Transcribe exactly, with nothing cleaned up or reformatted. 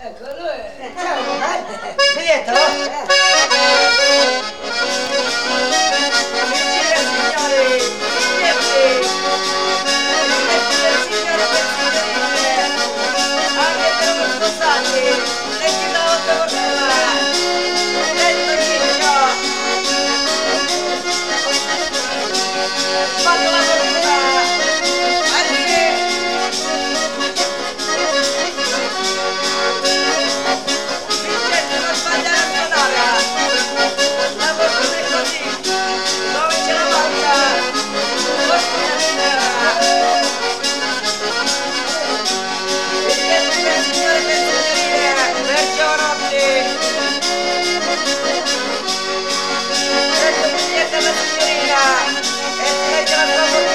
Ecco, lui è... Eh, ciao, comandante. Pietro? Signore e signori, biglietti! Biglietti del signore e del signorine! Anche per gli sposati! E chi la volta vorrà? Detto Chiccio! Fatto la fortuna! Anche! Biglietto non sbagliare a suonare! La fortuna è così! Dove c'è la banca? Fortuna signora! Biglietti del signore e del signorine! Per giovanotti! Ecco il biglietto della signorina! E si legge la sua fortuna!